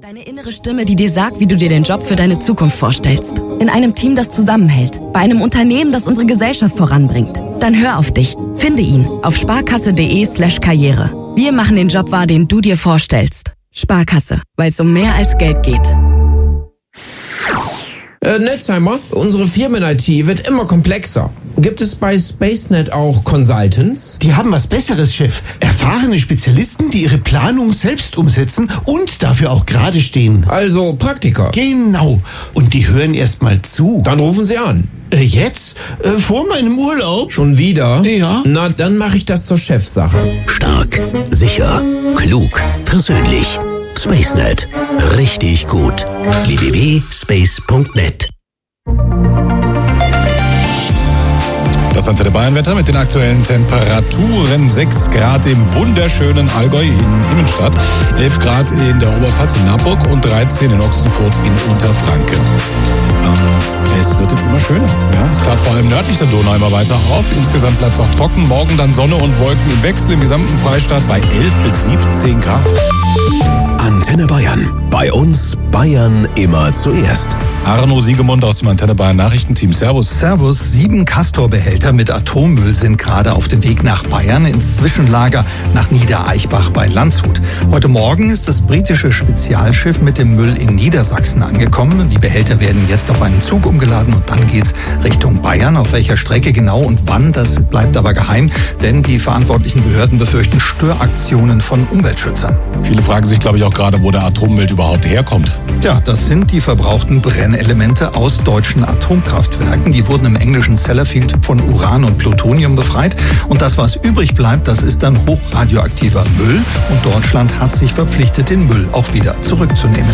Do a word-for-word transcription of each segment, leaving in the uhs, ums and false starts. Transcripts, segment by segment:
Deine innere Stimme, die dir sagt, wie du dir den Job für deine Zukunft vorstellst. In einem Team, das zusammenhält. Bei einem Unternehmen, das unsere Gesellschaft voranbringt. Dann hör auf dich. Finde ihn auf sparkasse.de slash Karriere. Wir machen den Job wahr, den du dir vorstellst. Sparkasse, weil es um mehr als Geld geht. Äh, Netzheimer, unsere Firmen-I T wird immer komplexer. Gibt es bei SpaceNet auch Consultants? Die haben was Besseres, Chef. Erfahrene Spezialisten, die ihre Planung selbst umsetzen und dafür auch gerade stehen. Also Praktiker. Genau. Und die hören erst mal zu. Dann rufen Sie an. Äh, jetzt? Äh, vor meinem Urlaub? Schon wieder? Ja. Na, dann mache ich das zur Chefsache. Stark, sicher, klug, persönlich. SpaceNet. Richtig gut. w w w punkt space punkt net. Das Antenne Bayern-Wetter mit den aktuellen Temperaturen. sechs Grad im wunderschönen Allgäu in Immenstadt, elf Grad in der Oberpfalz in Naburg und dreizehn in Ochsenfurt in Unterfranken. Ähm, es wird jetzt immer schöner. Ja? Es klart vor allem nördlich der Donau immer weiter auf. Insgesamt bleibt es auch trocken. Morgen dann Sonne und Wolken im Wechsel im gesamten Freistaat bei elf bis siebzehn Grad. Antenne Bayern. Bei uns Bayern immer zuerst. Arno Siegemund aus dem Antenne Bayern Nachrichtenteam. Servus. Servus. Sieben Castor-Behälter mit Atommüll sind gerade auf dem Weg nach Bayern ins Zwischenlager nach Niedereichbach bei Landshut. Heute Morgen ist das britische Spezialschiff mit dem Müll in Niedersachsen angekommen. Die Behälter werden jetzt auf einen Zug umgeladen und dann geht's Richtung Bayern. Auf welcher Strecke genau und wann, das bleibt aber geheim, denn die verantwortlichen Behörden befürchten Störaktionen von Umweltschützern. Viele fragen sich, glaube ich, auch gerade, wo der Atommüll überhaupt herkommt. Ja, das sind die verbrauchten Brennelemente aus deutschen Atomkraftwerken. Die wurden im englischen Sellafield von Uran und Plutonium befreit. Und das, was übrig bleibt, das ist dann hochradioaktiver Müll. Und Deutschland hat sich verpflichtet, den Müll auch wieder zurückzunehmen.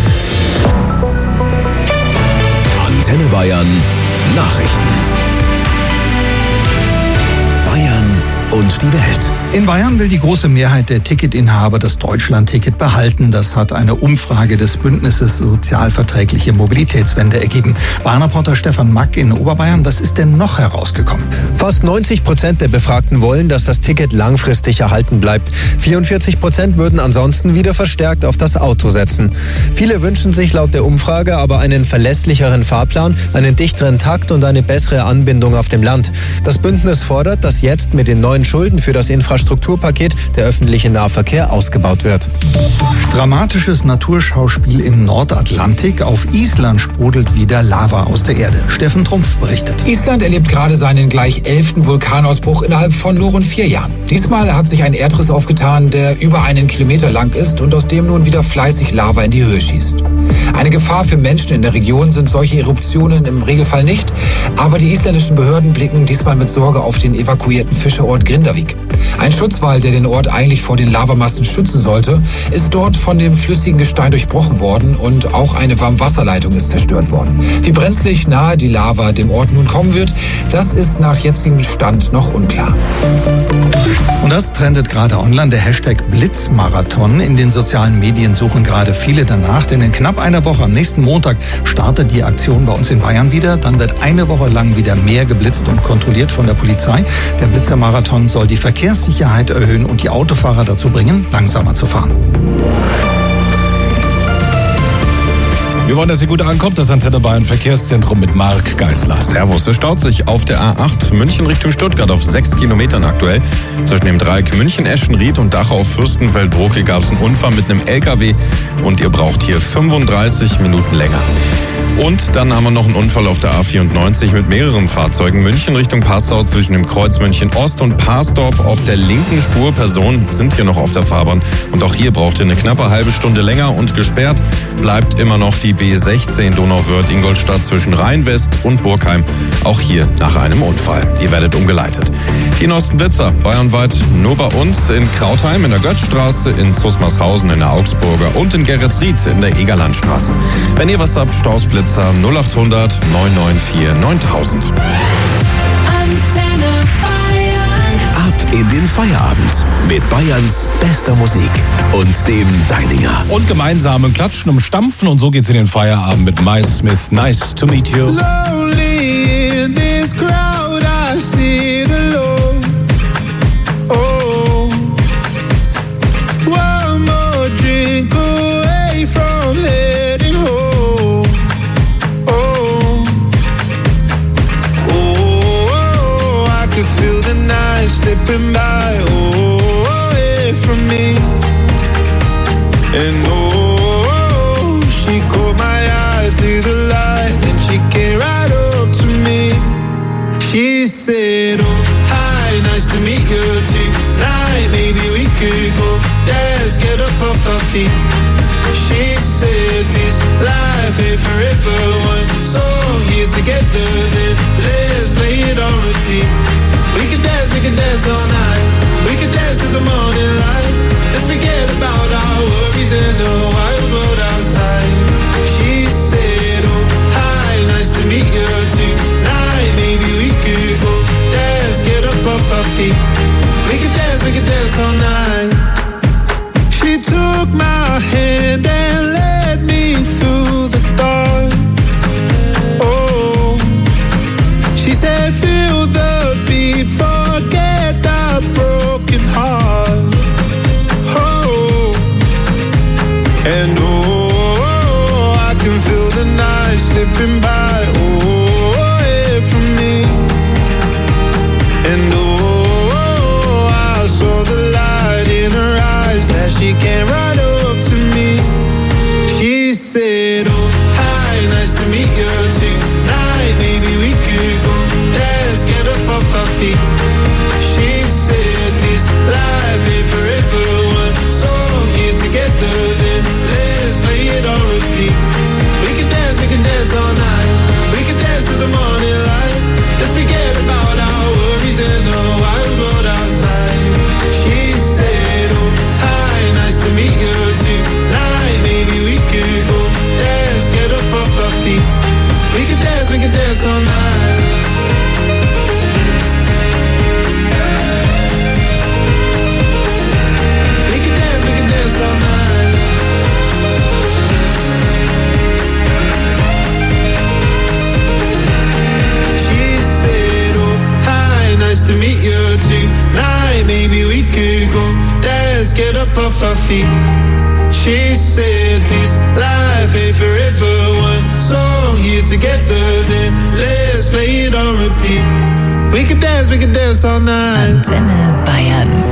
Antenne Bayern Nachrichten. Bayern und die Welt. In Bayern will die große Mehrheit der Ticketinhaber das Deutschland-Ticket behalten. Das hat eine Umfrage des Bündnisses Sozialverträgliche Mobilitätswende ergeben. Bayern-Reporter Stefan Mack in Oberbayern, was ist denn noch herausgekommen? Fast neunzig Prozent der Befragten wollen, dass das Ticket langfristig erhalten bleibt. vierundvierzig Prozent würden ansonsten wieder verstärkt auf das Auto setzen. Viele wünschen sich laut der Umfrage aber einen verlässlicheren Fahrplan, einen dichteren Takt und eine bessere Anbindung auf dem Land. Das Bündnis fordert, dass jetzt mit den neuen Schulden für das Infrastrukturpaket der öffentliche Nahverkehr ausgebaut wird. Dramatisches Naturschauspiel im Nordatlantik. Auf Island sprudelt wieder Lava aus der Erde. Steffen Trumpf berichtet. Island erlebt gerade seinen gleich elften Vulkanausbruch innerhalb von nur rund vier Jahren. Diesmal hat sich ein Erdriss aufgetan, der über einen Kilometer lang ist und aus dem nun wieder fleißig Lava in die Höhe schießt. Eine Gefahr für Menschen in der Region sind solche Eruptionen im Regelfall nicht, aber die isländischen Behörden blicken diesmal mit Sorge auf den evakuierten Fischerort Grindavik. Ein Schutzwall, der den Ort eigentlich vor den Lavamassen schützen sollte, ist dort von dem flüssigen Gestein durchbrochen worden und auch eine Warmwasserleitung ist zerstört worden. Wie brenzlig nahe die Lava dem Ort nun kommen wird, das ist nach jetzigem Stand noch unklar. Und das trendet gerade online, der Hashtag Blitzmarathon. In den sozialen Medien suchen gerade viele danach, denn in knapp einer Woche, am nächsten Montag, startet die Aktion bei uns in Bayern wieder. Dann wird eine Woche lang wieder mehr geblitzt und kontrolliert von der Polizei. Der Blitzermarathon soll die Verkehrssicherheit erhöhen und die Autofahrer dazu bringen, langsamer zu fahren. Wir wollen, dass ihr gut ankommt. Das Antenne Bayern Verkehrszentrum mit Marc Geisler. Servus, es staut sich auf der A acht München Richtung Stuttgart auf sechs Kilometern aktuell. Zwischen dem Dreieck München-Eschenried und Dachau Fürstenfeldbruck gab es einen Unfall mit einem L K W und ihr braucht hier fünfunddreißig Minuten länger. Und dann haben wir noch einen Unfall auf der A vierundneunzig mit mehreren Fahrzeugen. München Richtung Passau zwischen dem Kreuz München Ost und Parsdorf auf der linken Spur. Personen sind hier noch auf der Fahrbahn. Und auch hier braucht ihr eine knappe halbe Stunde länger. Und gesperrt bleibt immer noch die B sechzehn Donauwörth-Ingolstadt zwischen Rhein-West und Burgheim. Auch hier nach einem Unfall. Ihr werdet umgeleitet. Die neuesten Blitzer bayernweit nur bei uns in Krautheim in der Götzstraße, in Zusmarshausen in der Augsburger und in Geretsried in der Egerlandstraße. Wenn ihr was habt, Staus, Blitzer null acht hundert neun neun vier neuntausend. Antenne Bayern. Ab in den Feierabend mit Bayerns bester Musik und dem Deininger. Und gemeinsam klatschen und stampfen und so geht's in den Feierabend mit Miles Smith. Nice to meet you. Lonely in this crowd, I sit alone. Oh, one more drink away from here. she caught my eye through the light, and she came right up to me. She said, oh, hi, nice to meet you tonight. Maybe we could go dance, get up off our feet. She said, this life ain't forever. One song here together, then let's play it on repeat. We can dance, we can dance all night. We can dance till the morning light. Let's forget about our worries and the wild world outside. She said, oh, hi, nice to meet you tonight. Maybe we could go dance, get up off our feet. We can dance, we can dance all night. She took my hand and led me through the dark. Oh, she said, feel the beat, forget that broken heart. Oh, and oh, I can feel the night slipping by. Oh, yeah, from me. And oh, I saw the light in her eyes. Glad she came right up to me. She said, oh, hi, nice to meet you tonight. Maybe we could go dance, get up off our feet. She said, this life ain't forever. One song here together, then let's play it on repeat. We can dance, we can dance all night. We can dance till the morning light. Let's forget about our worries and the wild world outside. She said, oh, hi, nice to meet you tonight. Maybe we could go dance, get up off our feet. We can dance, we can dance all night. We can dance, we can dance all night. She said, oh, hi, nice to meet you tonight. Maybe we could go dance, get up off our feet. She said, this life ain't forever. One song here together, then let's play it on repeat. We can dance, we can dance all night. Antenne Bayern.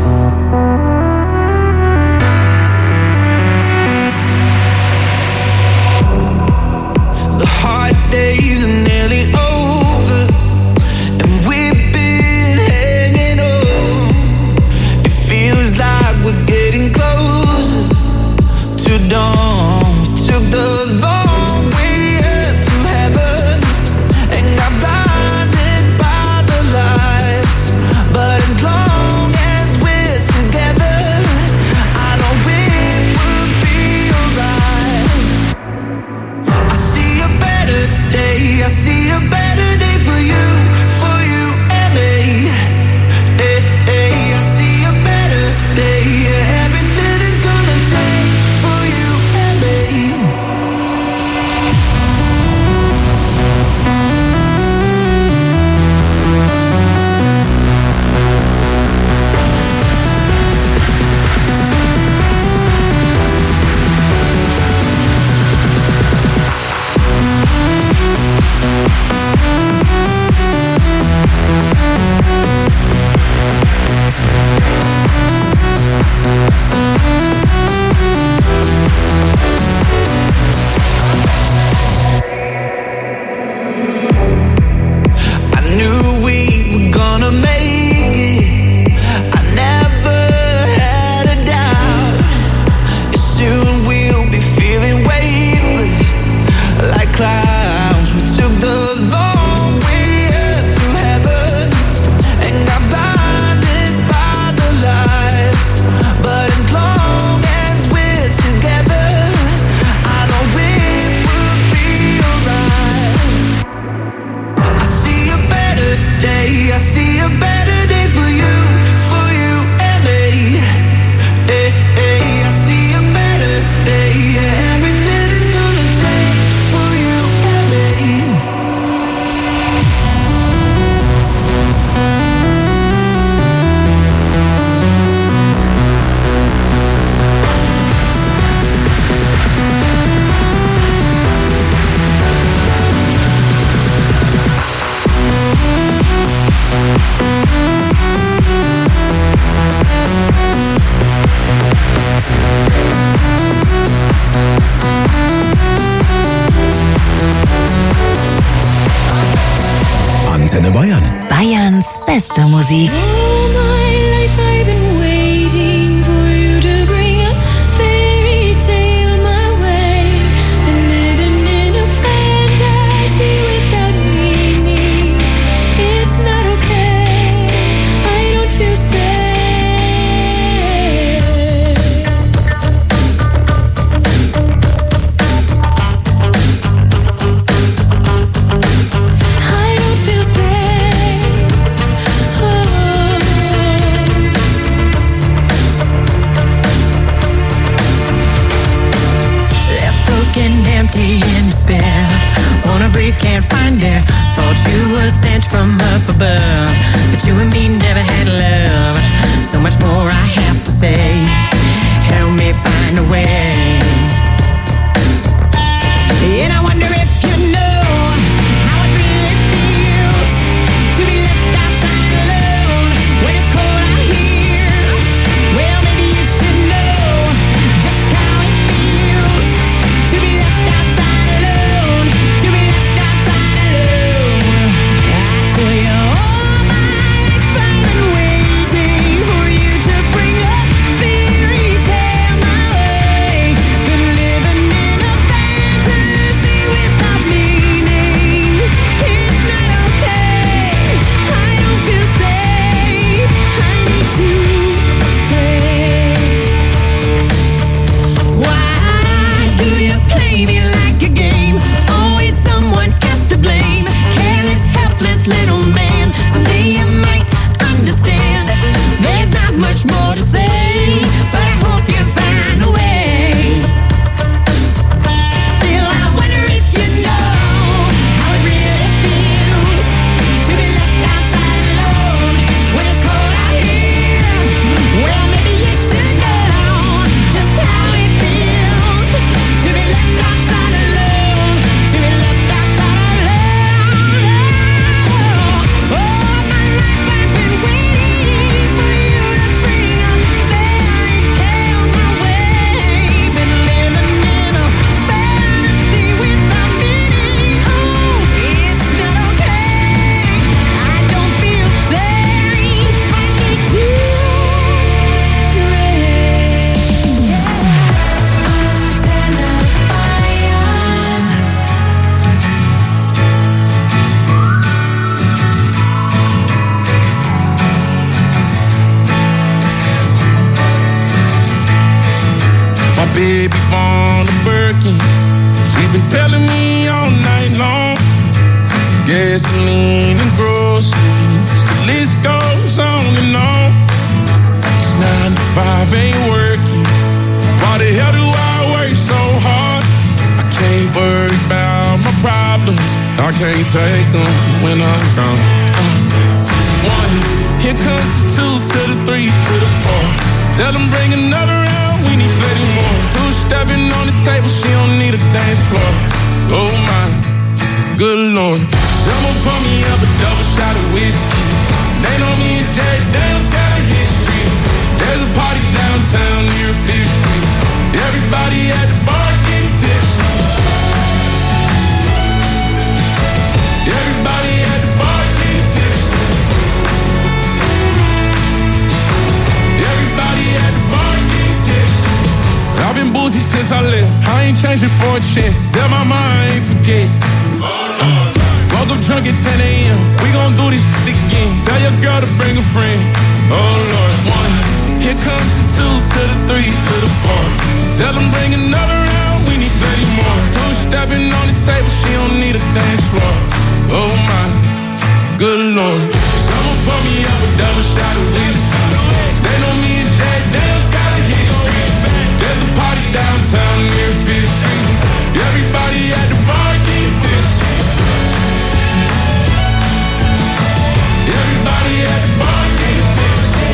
The hard days are nearly over, and we've been hanging on. It feels like we're getting closer to dawn. We took the long way up to heaven and got blinded by the lights. But as long as we're Antenne Bayern. Bayerns beste Musik. Empty in despair, wanna breathe, can't find air. Thought you were sent from up above, but you and me never had love. So much more I have to say. Help me find a way. And I wonder if you know how it really feels to be left outside alone when it's cold out here. Well, maybe you should know just how it feels to be left outside alone, to be left outside alone. I tell you all my life I've been waiting for you to bring a fairy tale my way. Been living in a fantasy without meaning. It's not okay. I don't feel safe. I need to play. Why do you play me like a game? Always someone else to blame. Careless, helpless little man. Someday you might understand. There's not much more to say, but I hope you find a way. Still, I wonder if you know how it really feels to be left outside alone when it's cold out here. Well, maybe you should know just how it feels to be left outside alone, to be left outside alone. All my life I've been waiting for you to bring a fairy tale my way. Been living in a fantasy without meaning. Oh, it's not okay. I don't feel safe. I need to pray. Antenne Bayern. My baby born a Birkin. She's been telling me all night long. Gasoline and groceries, the list goes on and on. It's nine to five ain't working. Why the hell do I work so hard? I can't worry about my problems. I can't take them when I'm gone. Uh, one, here comes the two to the three to the four. Tell them bring another round, we need thirty more. Two stepping on the table, she don't need a dance floor. Oh my, good lord. Someone pour me up a double shot of whiskey. They know me and Jay Daniels got a history. There's a party downtown near Fifth Street. Everybody at the bar getting tipsy. Everybody at the bar getting tipsy. Everybody at the bar getting tipsy. I've been boozy since I left. I ain't changing for a check. Tell my mom I ain't forget. Uh, woke up drunk at ten a.m. We gon' do this shit again. Tell your girl to bring a friend. Oh Lord, one. Here comes the two to the three to the four. Tell them bring another round. We need thirty more. Two stepping on the table. She don't need a dance floor. Oh my, good lord. Someone pour me up a double shot of whiskey. They know me and Jay Daniels got a history. There's a party downtown near Fifth Street. Everybody at the bar getting tipsy. Everybody at the bar getting tipsy.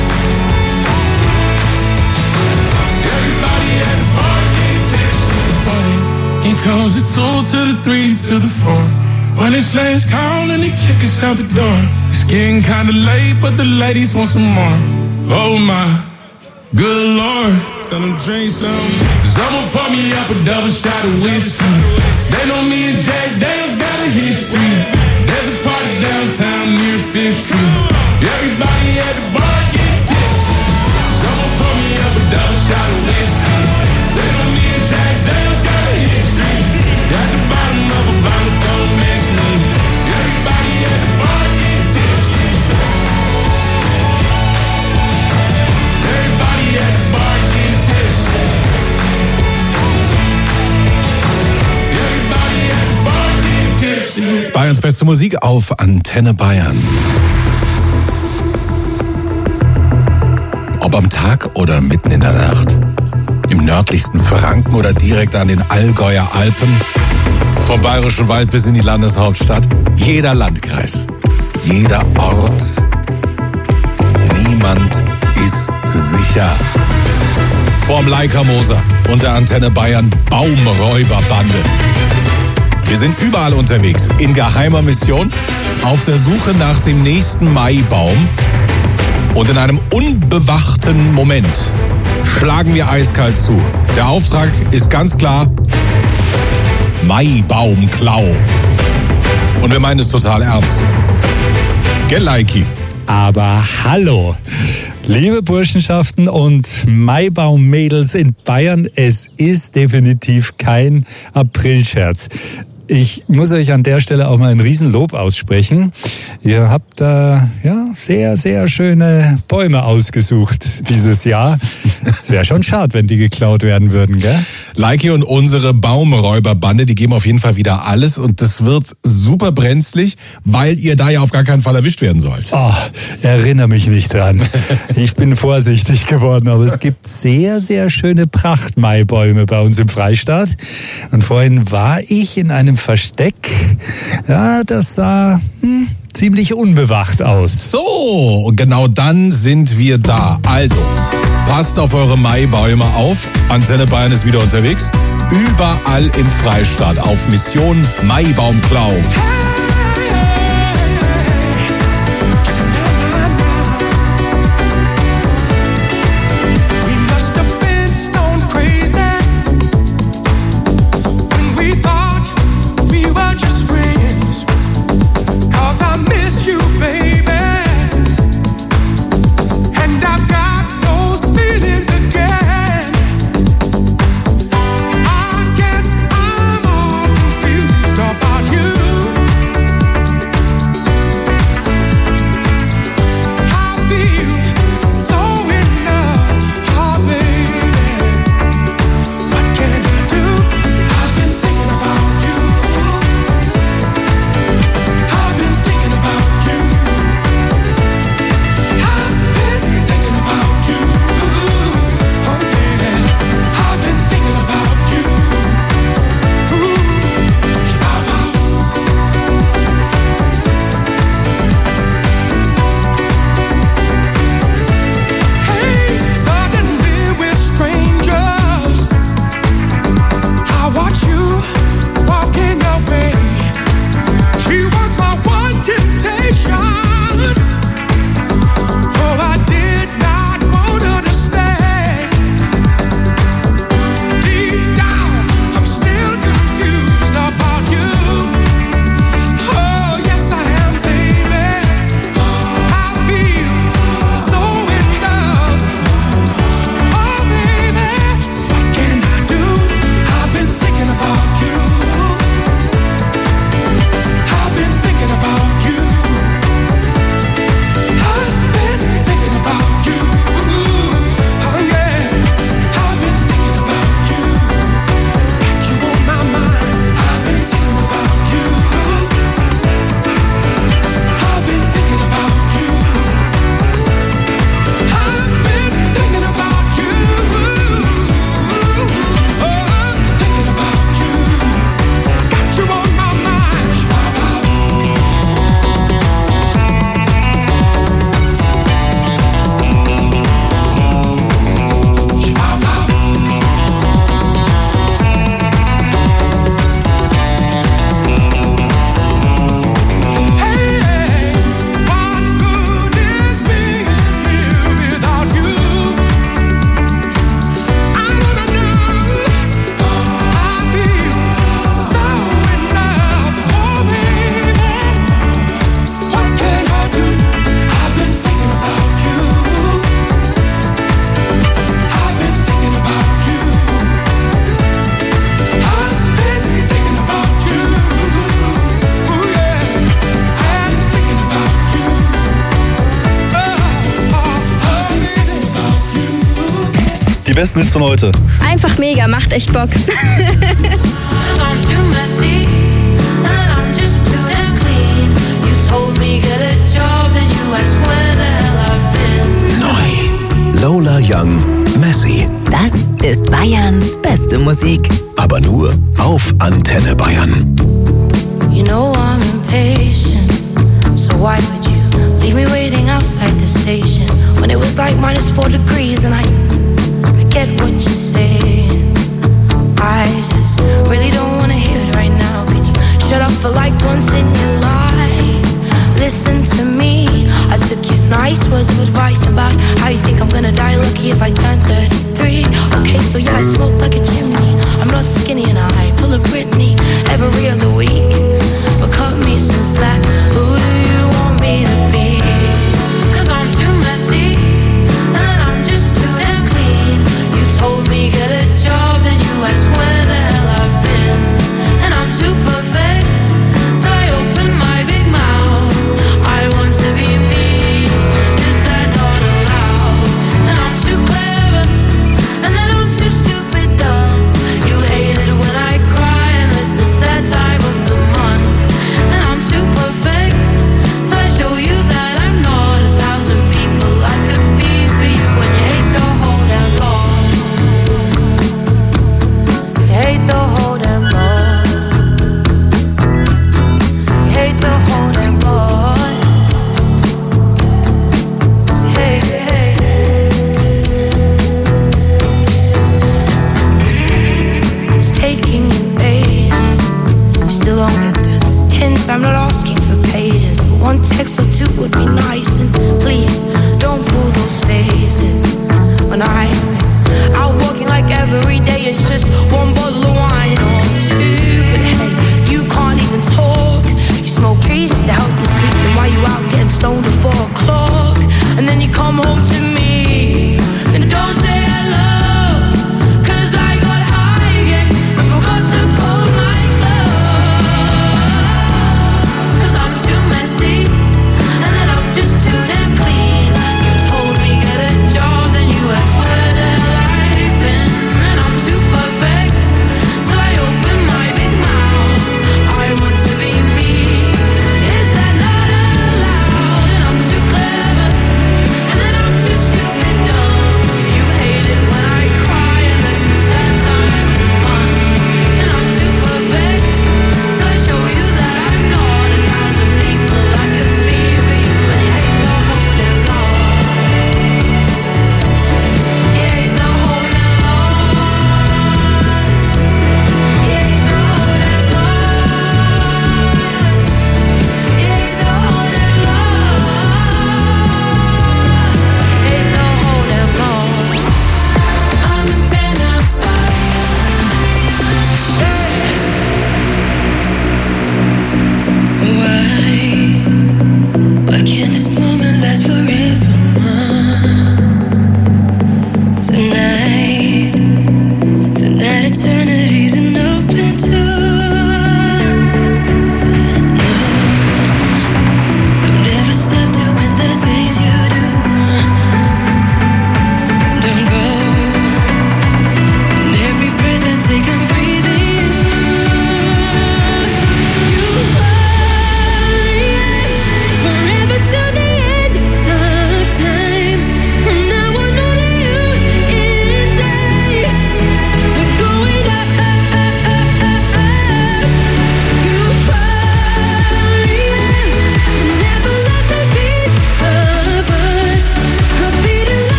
Everybody at the bar getting tipsy. Here comes the two to the three to the four. When it's last call and they kick us out the door. It's getting kinda late, but the ladies want some more. Oh my, good lord. Tell them drink some. Someone pour me up a double shot of whiskey. They know me and Jay Daniels got a history. There's a party downtown near Fifth Street. Everybody at the bar getting tipsy. Someone pour me up a double shot of whiskey. They know me and Jack Daniels got a history. At the bottom of a bottle, don't miss me. Everybody at the bar getting tipsy. Everybody at the bar getting tipsy. Everybody at the bar getting tipsy. Bayerns beste Musik auf Antenne Bayern. Ob am Tag oder mitten in der Nacht. Im nördlichsten Franken oder direkt an den Allgäuer Alpen. Vom Bayerischen Wald bis in die Landeshauptstadt. Jeder Landkreis. Jeder Ort. Niemand ist sicher. Vorm Leica-Moser und der Antenne Bayern Baumräuberbande. Wir sind überall unterwegs. In geheimer Mission. Auf der Suche nach dem nächsten Maibaum. Und in einem unbewachten Moment schlagen wir eiskalt zu. Der Auftrag ist ganz klar: Maibaumklau. Und wir meinen es total ernst. Gell, Leiki? Aber hallo, liebe Burschenschaften und Maibaum-Mädels in Bayern, es ist definitiv kein Aprilscherz. Ich muss euch an der Stelle auch mal ein Riesenlob aussprechen. Ihr habt da ja sehr, sehr schöne Bäume ausgesucht dieses Jahr. Es wäre schon schade, wenn die geklaut werden würden, gell? Leiki und unsere Baumräuberbande, die geben auf jeden Fall wieder alles und das wird super brenzlig, weil ihr da ja auf gar keinen Fall erwischt werden sollt. Oh, erinnere mich nicht dran. Ich bin vorsichtig geworden, aber es gibt sehr, sehr schöne Prachtmaibäume bei uns im Freistaat. Und vorhin war ich in einem Versteck. Ja, das sah hm, ziemlich unbewacht aus. So, und genau dann sind wir da. Also, passt auf eure Maibäume auf. Antenne Bayern ist wieder unterwegs. Überall im Freistaat auf Mission Maibaumklau. About you. besten Hits von heute. Einfach mega, macht echt Bock. Neu. Lola Young, Messy. Das ist Bayerns beste Musik. Aber nur auf Antenne Bayern. You know I'm impatient, so why would you leave me waiting outside the station when it was like minus four degrees and I, I get what you're saying. I just really don't wanna hear it right now. Can you shut up for like once in your life? Listen to me. I took your nice words of advice about how you think I'm gonna die lucky if I turn thirty-three. Okay, so yeah, I smoke like a chimney. I'm not skinny and I pull a Britney every other week. But cut me some slack. Who do you want me to be? Cause I'm too messy and I'm just too damn clean. You told me get a job and you asked where the hell I've been. And I'm too perfect till I open my big mouth. I want to be me. Is that not allowed? And I'm too clever and then I'm too stupid dumb. You hated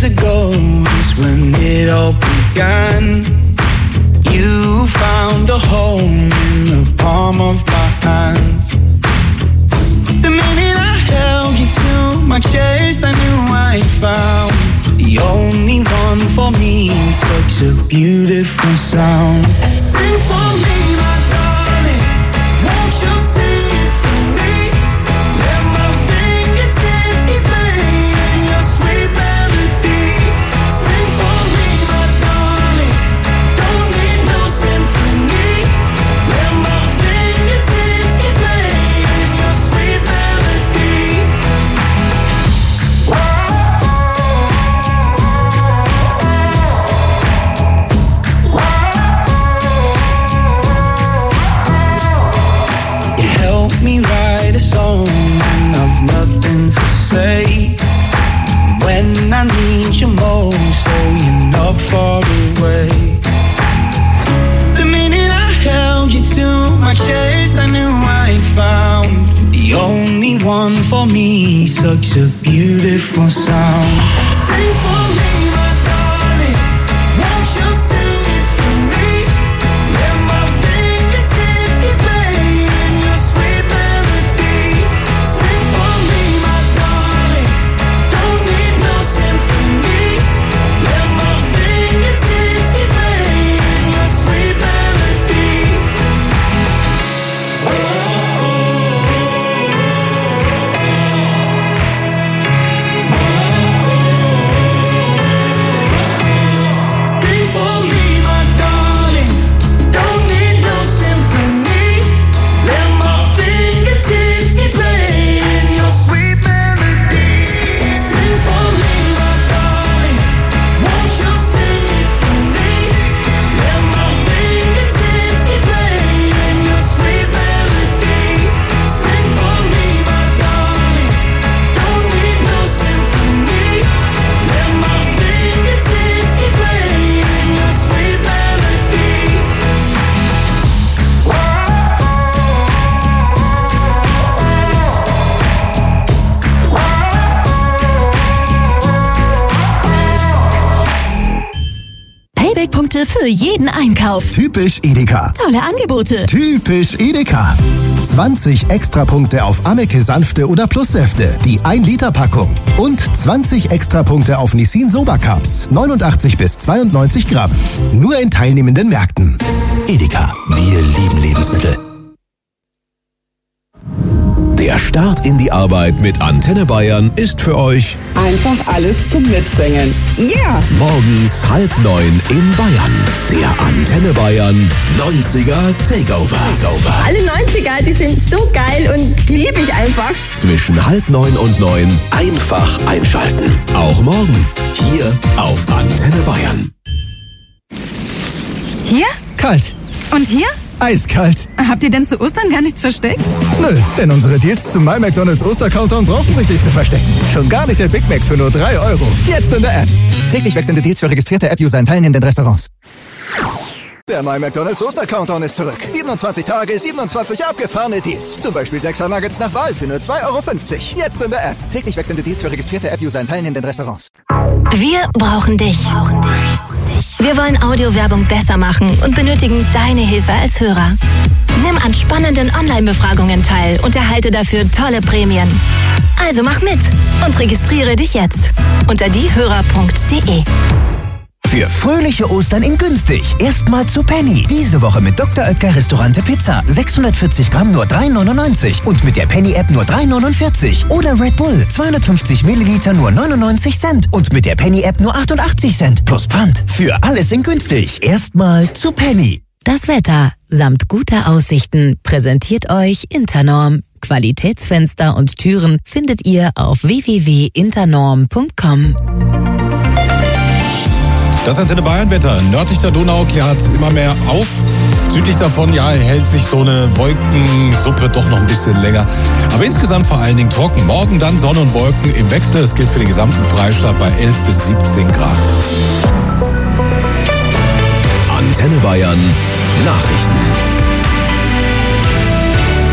ago is when it all began. You found a home in the palm of my hands. The minute I held you to my chest, I knew I found the only one for me. Such a beautiful sound. Sing for me, my darling. Won't you sing it for me? Let my fingertips keep playing your sweet melody. Sing for me, my darling. Don't need no symphony. Let my fingertips keep playing your sweet melody. You help me write a song and I've nothing to say. When I need you most, oh, you're not far away. The minute I held you to my chest, I knew I found the only one for me. Such a beautiful sound. Sing for me, my darling. Won't you sing it for me? Let my fingertips keep playing your sweet melody. Sing for me, my darling. Don't need no symphony. Let my fingertips keep playing your sweet melody. Sing for me, my darling. Don't need no symphony. Let my fingertips keep playing your sweet melody. Sing for me, my darling. Won't you sing it for me? Let my fingertips keep playing your sweet melody. Sing for me, my darling. Don't need no symphony. Let my fingertips keep playing your sweet melody. Payback-Punkte für jeden Einkauf. Typisch Edeka. Tolle Angebote. Typisch Edeka. zwanzig Extrapunkte auf Ameke Sanfte oder Plussäfte, die ein Liter Packung. Und zwanzig Extrapunkte auf Nissin Soba Cups, neunundachtzig bis zweiundneunzig Gramm. Nur in teilnehmenden Märkten. Edeka, wir lieben Lebensmittel. Der Start in die Arbeit mit Antenne Bayern ist für euch Einfach alles zum Mitsingen. Ja! Yeah. morgens halb neun in Bayern. Der Antenne Bayern neunziger Takeover. Takeover. Alle neunziger, die sind so geil und die liebe ich einfach. Zwischen halb neun und neun einfach einschalten. Auch morgen hier auf Antenne Bayern. Hier? Kalt. Und hier? Eiskalt. Habt ihr denn zu Ostern gar nichts versteckt? Nö, denn unsere Deals zum My McDonald's Oster-Countdown brauchen sich nicht zu verstecken. Schon gar nicht der Big Mac für nur drei Euro. Jetzt in der App. Täglich wechselnde Deals für registrierte App-User in teilnehmenden Restaurants. Der My McDonald's Oster-Countdown ist zurück. siebenundzwanzig Tage, siebenundzwanzig abgefahrene Deals. Zum Beispiel sechser Nuggets nach Wahl für nur zwei Euro fünfzig. Jetzt in der App. Täglich wechselnde Deals für registrierte App-User in teilnehmenden Restaurants. Wir brauchen dich. Wir wollen Audiowerbung besser machen und benötigen deine Hilfe als Hörer. Nimm an spannenden Online-Befragungen teil und erhalte dafür tolle Prämien. Also mach mit und registriere dich jetzt unter diehörer punkt de. Für fröhliche Ostern in günstig. Erstmal zu Penny. Diese Woche mit Doktor Oetker Restaurante Pizza. sechshundertvierzig Gramm nur drei neunundneunzig. Und mit der Penny-App nur drei neunundvierzig. Oder Red Bull. zweihundertfünfzig Milliliter nur neunundneunzig Cent. Und mit der Penny-App nur achtundachtzig Cent. Plus Pfand. Für alles in günstig. Erstmal zu Penny. Das Wetter samt guter Aussichten präsentiert euch Internorm. Qualitätsfenster und Türen findet ihr auf w w w punkt internorm punkt com. Das Antenne Bayern-Wetter. Nördlich der Donau klärt immer mehr auf. Südlich davon, ja, hält sich so eine Wolkensuppe doch noch ein bisschen länger. Aber insgesamt vor allen Dingen trocken. Morgen dann Sonne und Wolken im Wechsel. Das gilt für den gesamten Freistaat bei elf bis siebzehn Grad. Antenne Bayern Nachrichten. Bei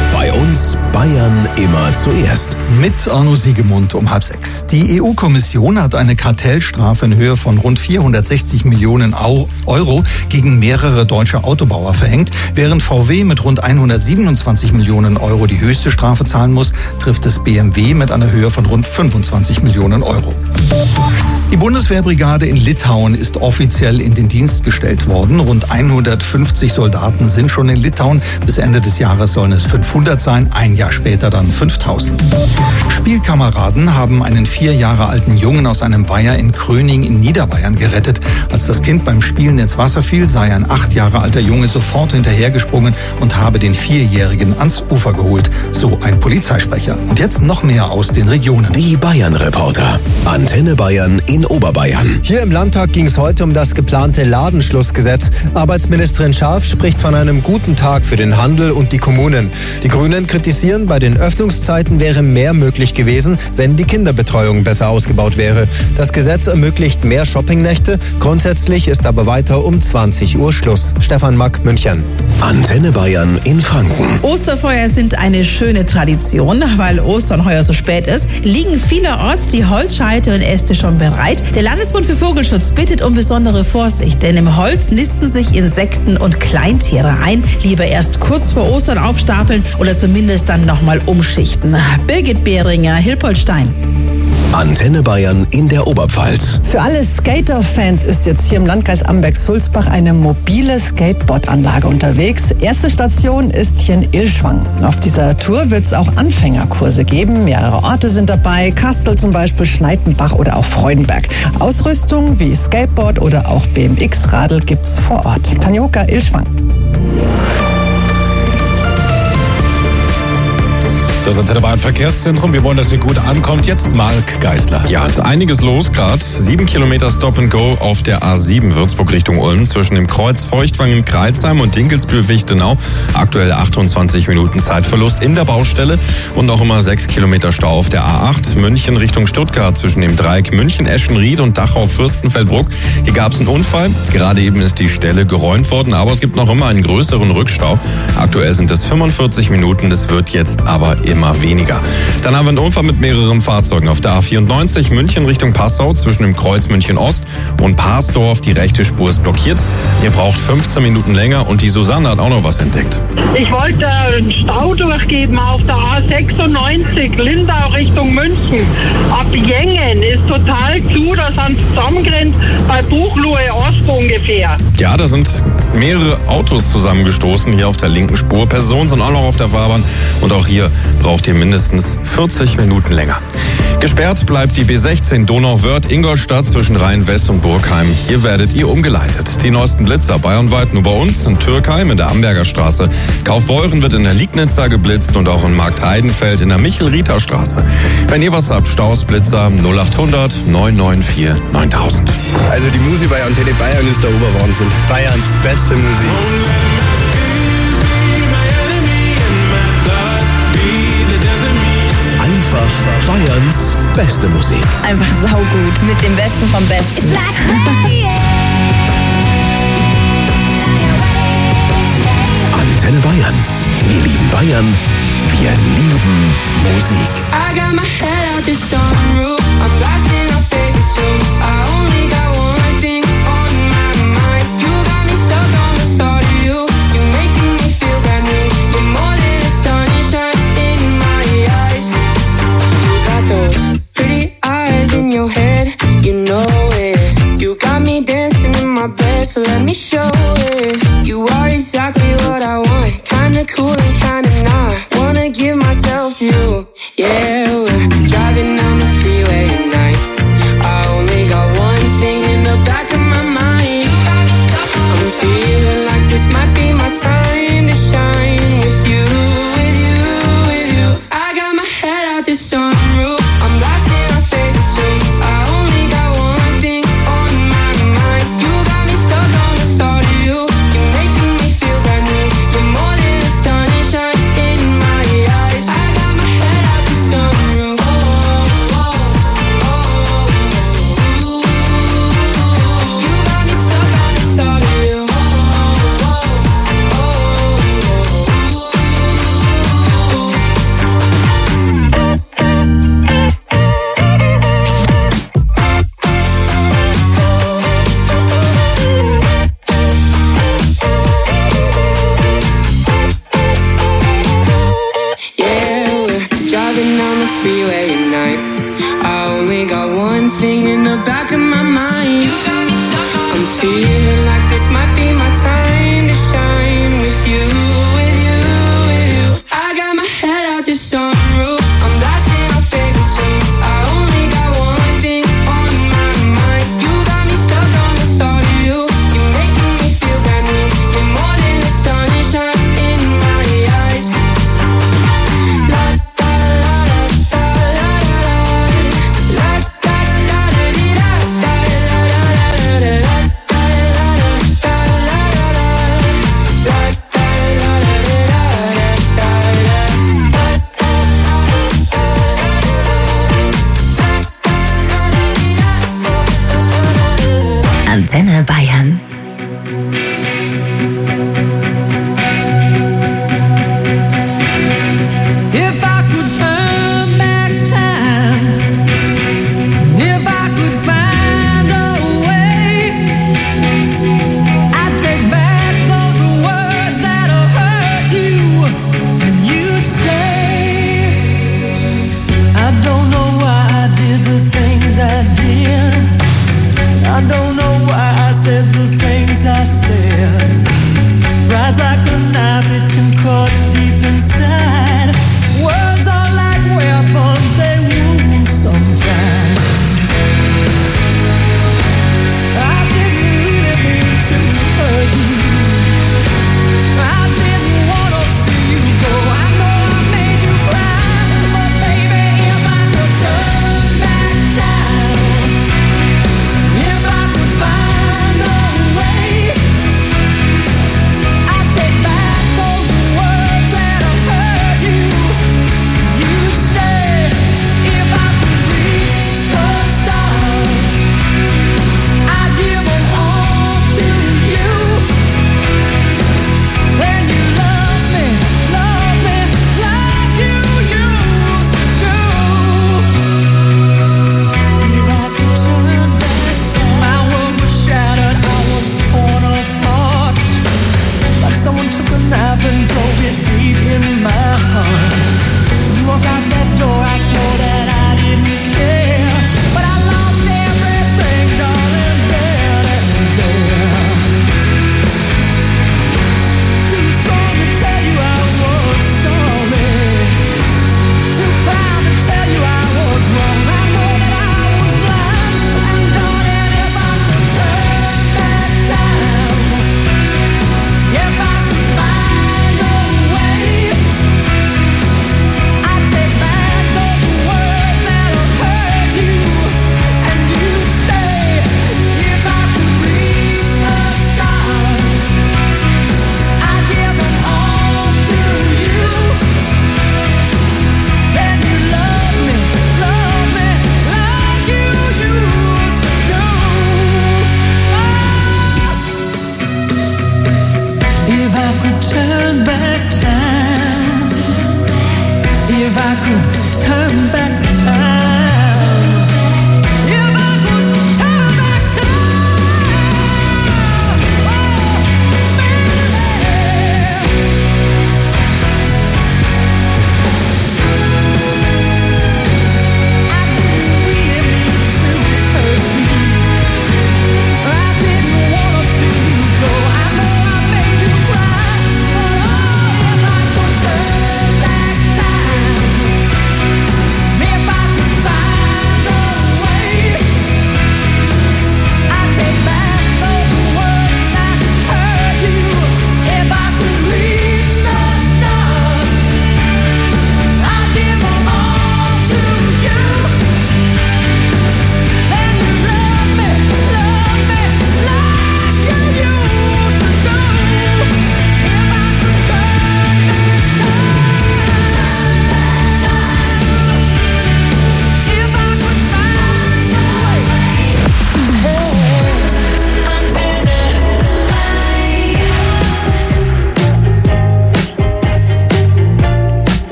uns Bayern immer zuerst. Mit Arno Siegemund um halb sechs. Die E U-Kommission hat eine Kartellstrafe in Höhe von rund vierhundertsechzig Millionen Euro gegen mehrere deutsche Autobauer verhängt. Während V W mit rund hundertsiebenundzwanzig Millionen Euro die höchste Strafe zahlen muss, trifft es B M W mit einer Höhe von rund fünfundzwanzig Millionen Euro. Die Bundeswehrbrigade in Litauen ist offiziell in den Dienst gestellt worden. Rund hundertfünfzig Soldaten sind schon in Litauen. Bis Ende des Jahres sollen es fünfhundert sein, ein Jahr später dann fünftausend. Spielkameraden haben einen vier Jahre alten Jungen aus einem Weiher in Kröning in Niederbayern gerettet. Als das Kind beim Spielen ins Wasser fiel, sei ein acht Jahre alter Junge sofort hinterhergesprungen und habe den Vierjährigen ans Ufer geholt. So ein Polizeisprecher. Und jetzt noch mehr aus den Regionen. Die Bayern-Reporter. Antenne Bayern in Oberbayern. Hier im Landtag ging es heute um das geplante Ladenschlussgesetz. Arbeitsministerin Scharf spricht von einem guten Tag für den Handel und die Kommunen. Die Grünen kritisieren, bei den Öffnungszeiten wäre mehr möglich gewesen, wenn die Kinderbetreuung besser ausgebaut wäre. Das Gesetz ermöglicht mehr Shoppingnächte. Grundsätzlich ist aber weiter um zwanzig Uhr Schluss. Stefan Mack, München. Antenne Bayern in Franken. Osterfeuer sind eine schöne Tradition. Weil Ostern heuer so spät ist, liegen vielerorts die Holzscheite und Äste schon bereit. Der Landesbund für Vogelschutz bittet um besondere Vorsicht, denn im Holz nisten sich Insekten und Kleintiere ein. Lieber erst kurz vor Ostern aufstapeln oder zumindest dann nochmal umschichten. Birgit Behringer, Hilpoltstein. Antenne Bayern in der Oberpfalz. Für alle Skater-Fans ist jetzt hier im Landkreis Amberg-Sulzbach eine mobile Skateboardanlage unterwegs. Erste Station ist hier in Ilschwang. Auf dieser Tour wird es auch Anfängerkurse geben. Mehrere Orte sind dabei. Kastel zum Beispiel, Schneidenbach oder auch Freudenberg. Ausrüstung wie Skateboard oder auch B M X-Radl gibt's vor Ort. Tanjoka, Ilschwang. Das Antenne Bayern Verkehrszentrum. Wir wollen, dass ihr gut ankommt. Jetzt Marc Geisler. Ja, ist einiges los gerade. Sieben Kilometer Stop and Go auf der A sieben Würzburg Richtung Ulm zwischen dem Kreuz Feuchtwangen-Kreilsheim und Dinkelsbühl-Wichtenau. Aktuell achtundzwanzig Minuten Zeitverlust in der Baustelle und noch immer sechs Kilometer Stau auf der A acht München Richtung Stuttgart zwischen dem Dreieck München-Eschenried und Dachau-Fürstenfeldbruck. Hier gab es einen Unfall. Gerade eben ist die Stelle geräumt worden, aber es gibt noch immer einen größeren Rückstau. Aktuell sind es fünfundvierzig Minuten. Das wird jetzt aber immer weniger. Dann haben wir einen Unfall mit mehreren Fahrzeugen auf der A vierundneunzig München Richtung Passau zwischen dem Kreuz München Ost und Parsdorf. Die rechte Spur ist blockiert. Ihr braucht fünfzehn Minuten länger und die Susanne hat auch noch was entdeckt. Ich wollte einen Stau durchgeben auf der A sechsundneunzig Lindau Richtung München. Ab Jengen ist total zu, das an zusammengrenzt bei Buchlohe Ost ungefähr. Ja, da sind mehrere Autos zusammengestoßen hier auf der linken Spur. Personen sind auch noch auf der Fahrbahn und auch hier braucht ihr mindestens vierzig Minuten länger. Gesperrt bleibt die B sechzehn Donauwörth-Ingolstadt zwischen Rhein-West und Burgheim. Hier werdet ihr umgeleitet. Die neuesten Blitzer bayernweit nur bei uns in Türkheim in der Amberger Straße. Kaufbeuren wird in der Liegnitzer geblitzt und auch in Marktheidenfeld in der Michel-Rieter-Straße. Wenn ihr was habt, Staus, Blitzer null achthundert neun neun vier neuntausend. Also die Musik bei Antenne Bayern ist der Oberwahnsinn. Bayerns beste Musik. Einfach Bayerns beste Musik. Einfach saugut mit dem Besten vom Besten. Antenne Bayern. Wir lieben Bayern. Wir lieben Musik. I got my head out the sunroof. I'm blasting our favorite tunes. I only got one thing on my mind. You got me stuck on the thought of you. You're making me feel brand new. You're more than a sunshine in my eyes. You got those pretty eyes in your head. You know it. You got me dancing in my bed, so let me show it. You are exactly what I want. Kinda cool and kinda not. Wanna give myself to you. Yeah, we're driving down the freeway at night. I only got one thing in the back of my mind. I'm feeling like this might be my time to shine with you, with you, with you. I got my head out the sunroof. I'm blasting our favorite tunes. I only got one thing on my mind. You got me stuck on the thought of you. You're making me thing in the back of my mind. I'm feeling like this might be my time to shine with you, with you, with you. I got my head out the sunroof. I'm blasting our favorite tunes. I only got one thing on my mind. You got me stuck on the thought of you. You're making me feel brand new. You're more than the sunshine in my eyes. La da la da la la la da da da dee da da la la la la Antenne Bayern. If I could turn back time, if I could find a way, I'd take back those words that have hurt you, and you'd stay. I don't know why I did the things I did. I don't know why I said the things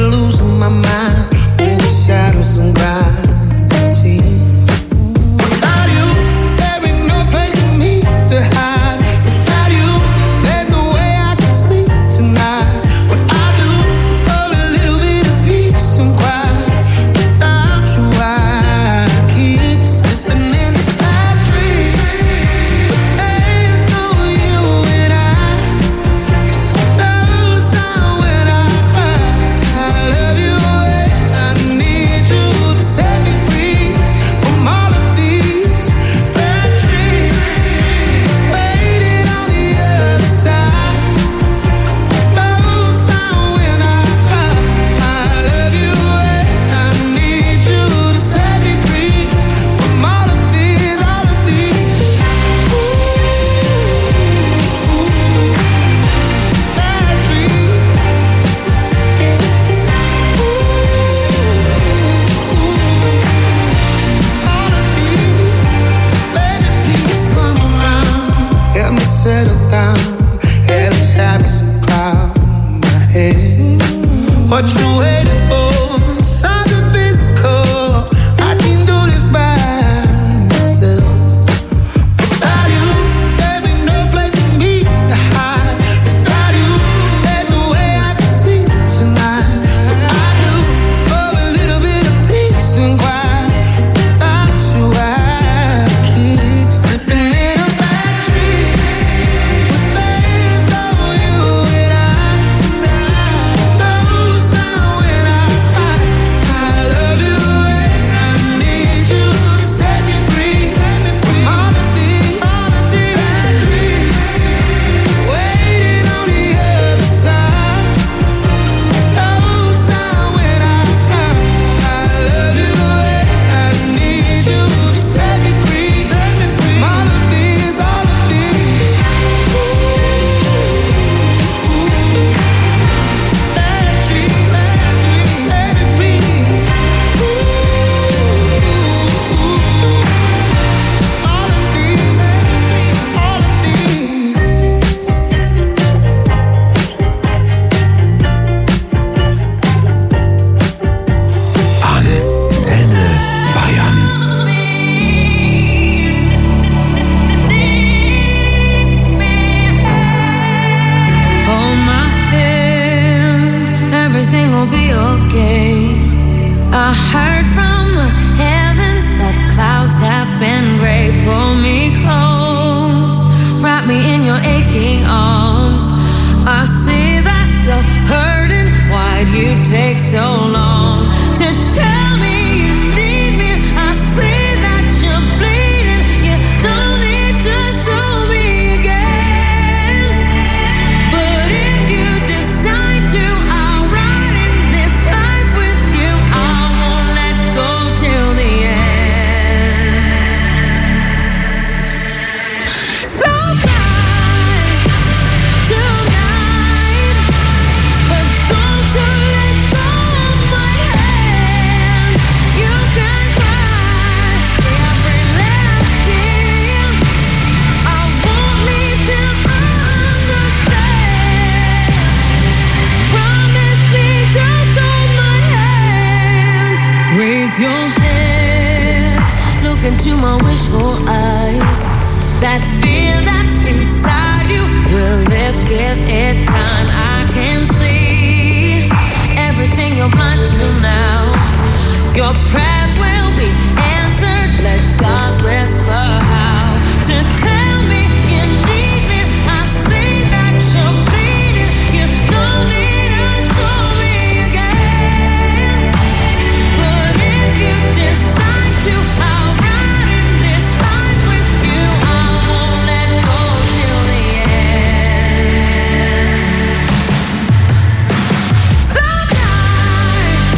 losing my mind over shadows and gravity. Without you, there ain't no place for me to hide. Without you, there's no way I can sleep tonight. What I do for a little bit of peace and quiet. Without you, I keep slipping into bad dreams. But there's no you and I. No sound when I cry. I love you and I need you to set me free from all of these bad dreams. Waiting on the other side. No sound when I cry. I love you and I need you to set me free from all of these, all of these. Bad dreams. All of these. Baby, please come around. Help me settle down. Hey, let's have some cloud in my head. What you waiting for? Something physical. I can do this by myself. Without you, there ain't no place for me to hide. Without you, there's no way I can sleep tonight. What I do for a little bit of peace and quiet. Without you, I keep slipping in a bad dream. But there's no you and I. No sound when I cry. I love you and I need you to set me free from all of these, all of these bad dreams. Waiting on the other side. No sound when I cry. I love you and I need you to set me free from all of these, all of these. Bad dreams, bad dreams, let it be. All of these, all of these. Antenne Bayern. Hold my hand, everything will be okay. I heard from the heavens that clouds have been gray. Pull me close, wrap me in your aching arms. I see that you're hurting. Why'd you take so long to tell me you need me? I see that you're bleeding. You don't need to show me again. But if you decide to, I'll ride in this life with you. I won't let go till the end. So bright tonight, but don't you let go of my hand. You can cry every last tear. I won't leave till I understand. Promise me, just hold my hand. Raise your head, look into my wishful eyes. That fear that's inside you will lift, give it time. I can see everything you're blind to now. Your prayers will be answered. Let God whisper how to tell me you need me. I see that you're bleeding. You don't need to show me again. But if you decide to, I'll ride in this life with you. I won't let go till the end. So bright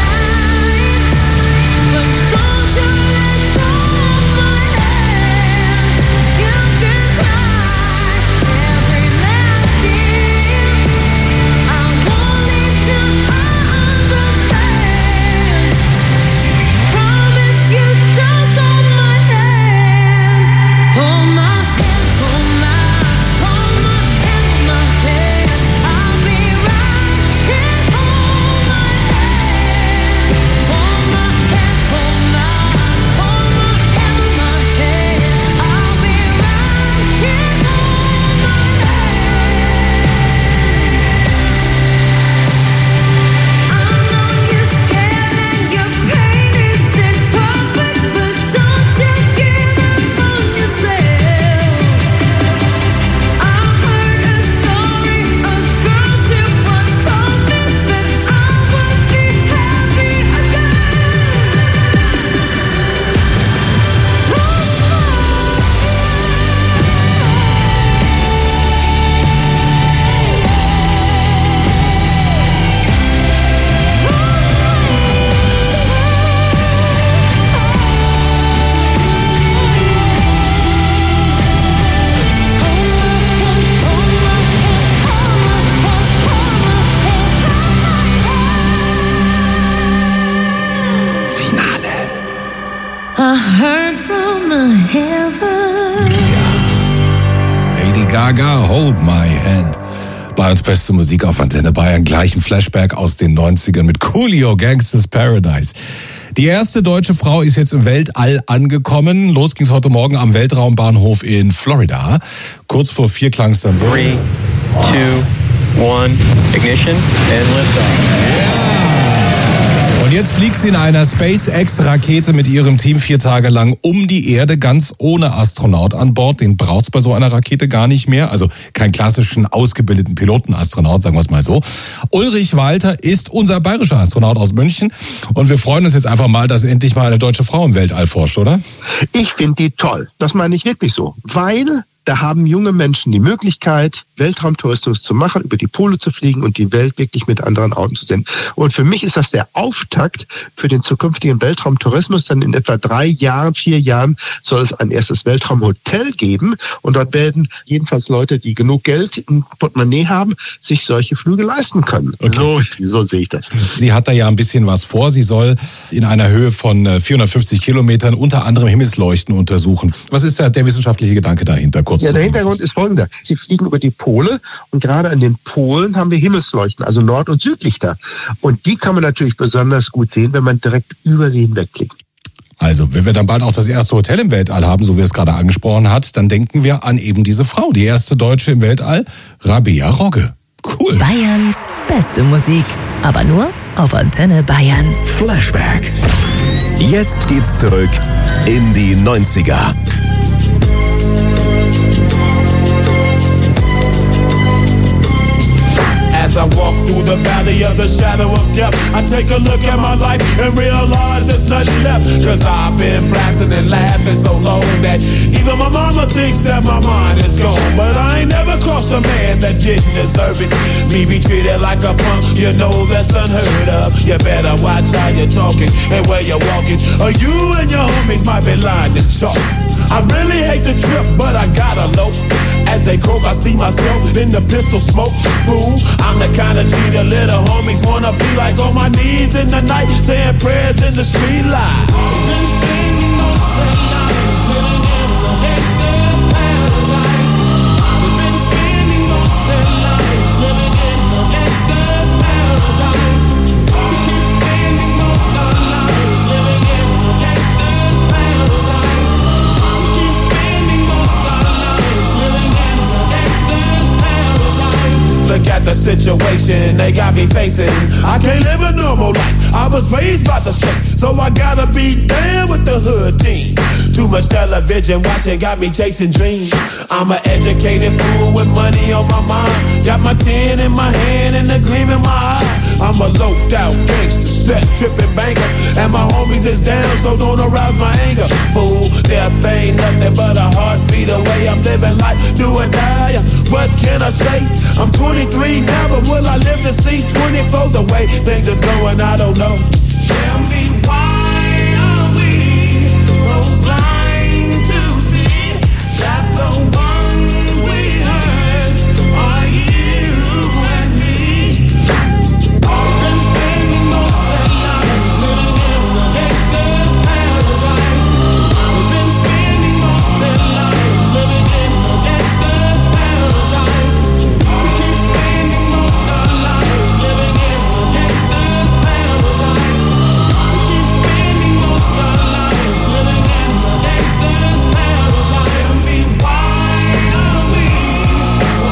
tonight, but don't you let go of my hand. Gaga, Hold My Hand. Bayerns beste Musik auf Antenne Bayern, gleich ein Flashback aus den neunzigern mit Coolio, Gangsters Paradise. Die erste deutsche Frau ist jetzt im Weltall angekommen. Los ging's heute Morgen am Weltraumbahnhof in Florida. Kurz vor vier klang es dann so. Three, two, one, ignition and liftoff. Und jetzt fliegt sie in einer SpaceX-Rakete mit ihrem Team vier Tage lang um die Erde, ganz ohne Astronaut an Bord. Den braucht's bei so einer Rakete gar nicht mehr. Also keinen klassischen ausgebildeten Pilotenastronaut, sagen wir es mal so. Ulrich Walter ist unser bayerischer Astronaut aus München. Und wir freuen uns jetzt einfach mal, dass endlich mal eine deutsche Frau im Weltall forscht, oder? Ich finde die toll. Das meine ich wirklich so. Weil da haben junge Menschen die Möglichkeit, Weltraumtourismus zu machen, über die Pole zu fliegen und die Welt wirklich mit anderen Augen zu sehen. Und für mich ist das der Auftakt für den zukünftigen Weltraumtourismus. Denn in etwa drei Jahren, vier Jahren soll es ein erstes Weltraumhotel geben. Und dort werden jedenfalls Leute, die genug Geld im Portemonnaie haben, sich solche Flüge leisten können. Okay. So, so sehe ich das. Sie hat da ja ein bisschen was vor. Sie soll in einer Höhe von vierhundertfünfzig Kilometern unter anderem Himmelsleuchten untersuchen. Was ist da der wissenschaftliche Gedanke dahinter? Ja, der Hintergrund ist folgender. Sie fliegen über die Pole und gerade an den Polen haben wir Himmelsleuchten, also Nord- und Südlichter. Und die kann man natürlich besonders gut sehen, wenn man direkt über sie hinwegfliegt. Also, wenn wir dann bald auch das erste Hotel im Weltall haben, so wie es gerade angesprochen hat, dann denken wir an eben diese Frau, die erste Deutsche im Weltall, Rabea Rogge. Cool. Bayerns beste Musik, aber nur auf Antenne Bayern. Flashback. Jetzt geht's zurück in die neunziger. As I walk through the valley of the shadow of death, I take a look at my life and realize there's nothing left. Cause I've been blasting and laughing so long that even my mama thinks that my mind is gone. But I ain't never crossed a man that didn't deserve it. Me be treated like a punk, you know that's unheard of. You better watch how you're talking and where you're walking, or you and your homies might be lying to chalk. I really hate the trip, but I gotta low. As they croak, I see myself in the pistol smoke. Fool, I'm the kind of G the little homies wanna be like, on my knees in the night, saying prayers in the street light. Been spending most of their lives living in a gangster's paradise. We've been spending most of their lives living in a gangster's paradise. We keep spending most of our lives living in a gangster's paradise. We keep spending most of our lives living in a gangster's paradise. Look at the situation they got me facing. I can't live a normal life. I was raised by the state, so I gotta be down with the hood team. Too much television watching got me chasing dreams. I'm an educated fool with money on my mind. Got my tin in my hand and a gleam in my eye. I'm a loped out gangster, set tripping banker, and my homies is down, so don't arouse my anger. Fool, death ain't nothing but a heartbeat away. I'm living life, do or die. What can I say? I'm twenty-three now, but will I live to see twenty-four? The way things is going, I don't know. Tell me why are we so blind to see that the ones we hurt are you and me? We've been spending most of our lives living in a gangster's paradise. We've been spending most of our lives living in a gangster's paradise. We keep spending most of our lives living in a gangster's paradise. We keep spending most of our lives living in a gangster's paradise. Tell me why are we so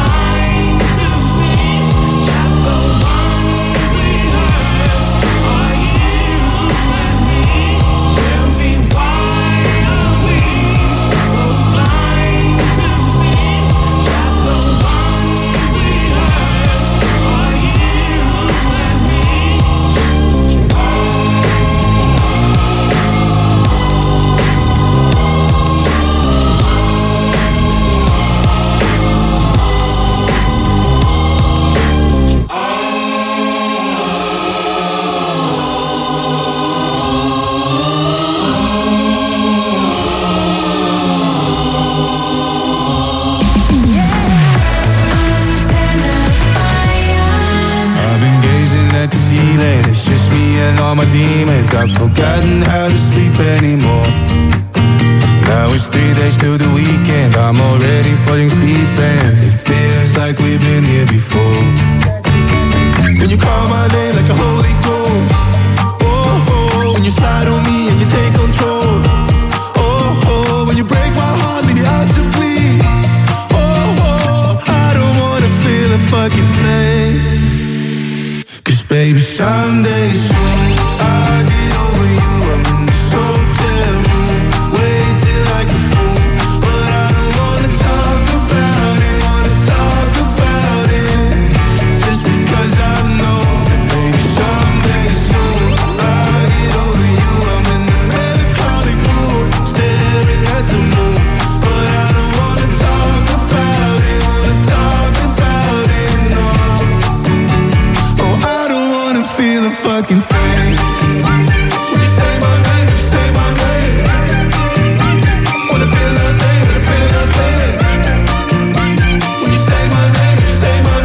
blind to see that the ones we hurt are you and me? Tell me why are we so blind to see that the ones we hurt are you and me? I've been gazing at the ceiling, it's just me and all my demons. I've forgotten how to sleep anymore. Now it's three days till the weekend. I'm already falling asleep and it feels like we've been here before. When you call my name like a holy ghost. Oh, oh, when you slide on me and you take control. Oh, oh, when you break my heart, leave it out to bleed. Oh, oh, I don't wanna feel a fucking thing. Cause baby, someday soon I'll get over you. I'm in this hotel room, waiting like a fool. But I don't wanna talk about it, wanna talk about it. Just because I know that baby, someday soon I'll get over you. I'm in a melancholic mood, staring at the moon. But I don't wanna talk about it, wanna talk about it, no. Oh, I don't wanna feel a fucking thing. When you say my name, when you say my name, wanna feel nothing, wanna feel nothing. When you say my name, when you say my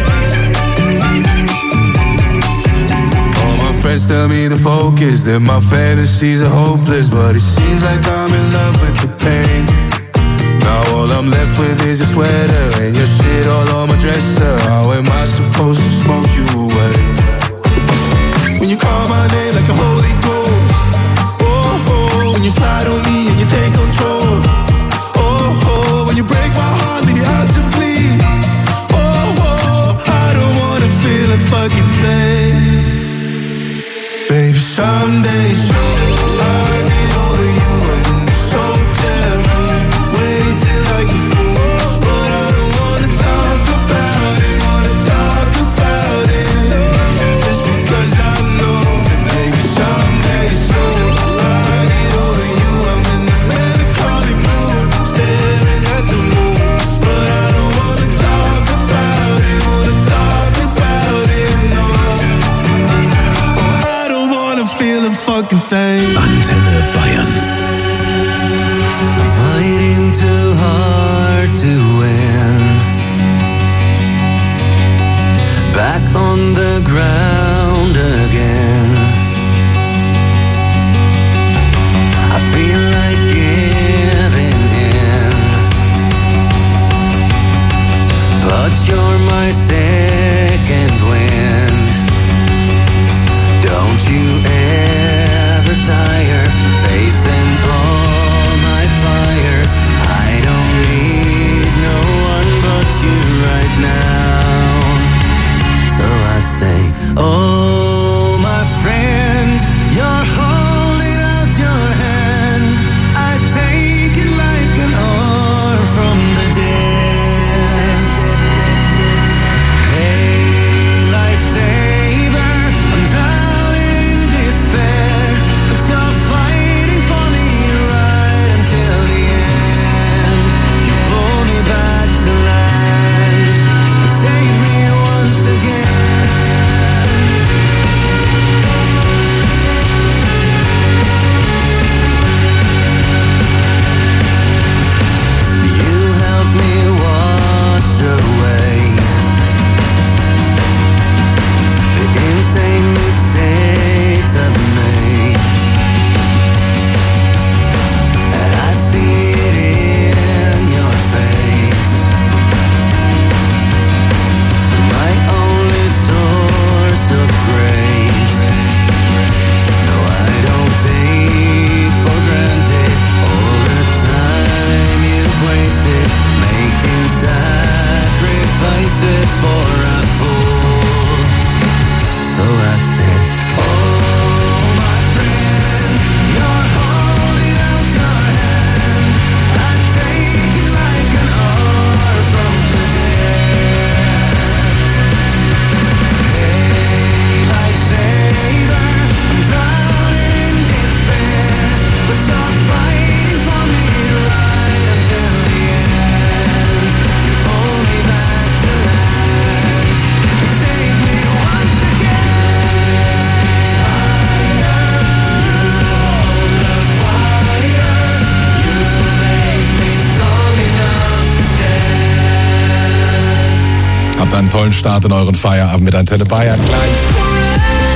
name. All my friends tell me to focus, that my fantasies are hopeless, but it seems like I'm in love with the pain. Now all I'm left with is your sweater and your shit all on my dresser. How am I supposed to smoke you away? When you call my name like a holy ghost. Oh, oh, when you slide on me and you take control. Oh, oh, when you break my heart, leave it out to bleed. Oh, oh, I don't wanna feel a fucking thing. Baby, someday soon I'll get over you. I'm in this hotel room, waiting like a fool. But I don't wanna talk about it, wanna talk about it. Just because I know that baby, someday soon I'll get over you. I'm in a melancholic mood, staring at the moon. But I don't wanna talk about it, wanna talk about it, no. Oh, I don't wanna feel a fucking thing. Antenne Bayern. Fighting too hard to win. Back on the ground again. I feel like giving in, but you're my second wind. Don't you ever tire facing all my fires. I don't need no one but you right now. So I say, oh my friend, you're holding out your hand. I take it like an oar from the depths. Hey, lifesaver, I'm drowning in despair, but you're fighting for me right until the end. You pull me back to land, save me once again. You help me wash away the insane mistakes I've made, and I see it in your face. My only source of grace. No, I don't take for granted all the time you've wasted making sacrifices for a fool. So I said, oh my friend, you're holding out your hand. I take it like an oar from the depths. Hey, lifesaver, I'm drowning in despair, but you're fighting for me right until the end. You pull me back to land, save me once again. Habt einen tollen Start in euren Feierabend mit Antenne Bayern. Gleich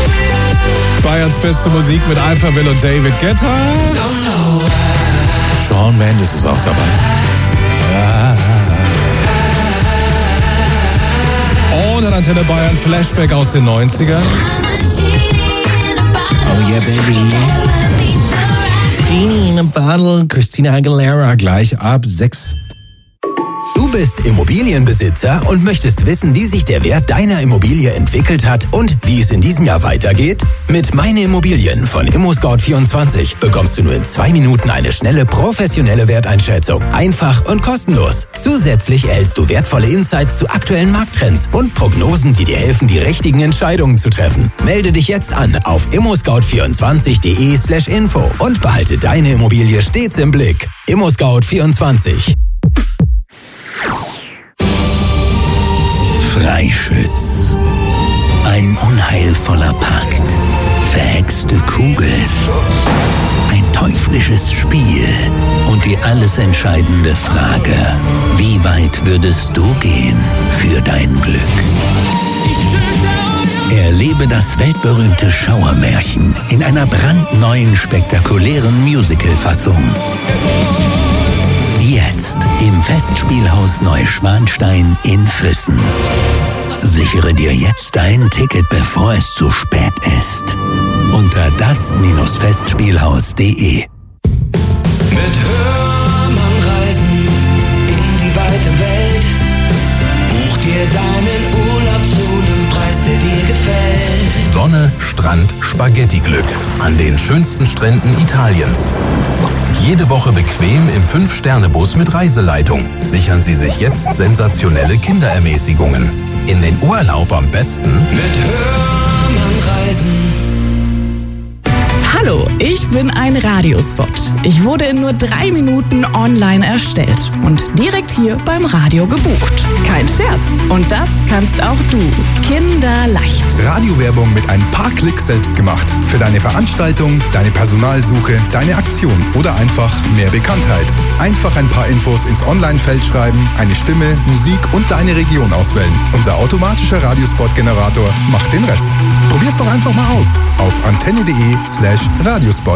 Bayerns beste Musik mit Alphaville und David Guetta. Shawn Mendes ist auch dabei. Ja. Und an Antenne Bayern Flashback aus den neunzigern. Oh yeah, baby. Genie in a Bottle, Christina Aguilera, gleich ab sechs. Du bist Immobilienbesitzer und möchtest wissen, wie sich der Wert deiner Immobilie entwickelt hat und wie es in diesem Jahr weitergeht? Mit Meine Immobilien von ImmoScout vierundzwanzig bekommst du nur in zwei Minuten eine schnelle, professionelle Werteinschätzung. Einfach und kostenlos. Zusätzlich erhältst du wertvolle Insights zu aktuellen Markttrends und Prognosen, die dir helfen, die richtigen Entscheidungen zu treffen. Melde dich jetzt an auf immoscout vierundzwanzig punkt de slash info und behalte deine Immobilie stets im Blick. ImmoScout vierundzwanzig. Freischütz. Ein unheilvoller Pakt. Verhexte Kugeln. Ein teuflisches Spiel. Und die alles entscheidende Frage: Wie weit würdest du gehen für dein Glück? Erlebe das weltberühmte Schauermärchen in einer brandneuen, spektakulären Musical-Fassung. Jetzt im Festspielhaus Neuschwanstein in Füssen. Sichere dir jetzt dein Ticket, bevor es zu spät ist. Unter das Festspielhaus punkt de. Mit Hörmann reisen in die weite Welt. Buch dir deinen Urlaub zu einem Preis, der dir gefällt. Sonne, Strand, Spaghetti-Glück an den schönsten Stränden Italiens. Jede Woche bequem im fünf Sterne Bus mit Reiseleitung. Sichern Sie sich jetzt sensationelle Kinderermäßigungen. In den Urlaub am besten mit Hörmann reisen. Hallo, ich bin ein Radiospot. Ich wurde in nur drei Minuten online erstellt und direkt hier beim Radio gebucht. Kein Scherz. Und das kannst auch du. Kinderleicht. Radiowerbung mit ein paar Klicks selbst gemacht. Für deine Veranstaltung, deine Personalsuche, deine Aktion oder einfach mehr Bekanntheit. Einfach ein paar Infos ins Online-Feld schreiben, eine Stimme, Musik und deine Region auswählen. Unser automatischer Radiospot-Generator macht den Rest. Probier's doch einfach mal aus auf antenne.de slash Radiospot.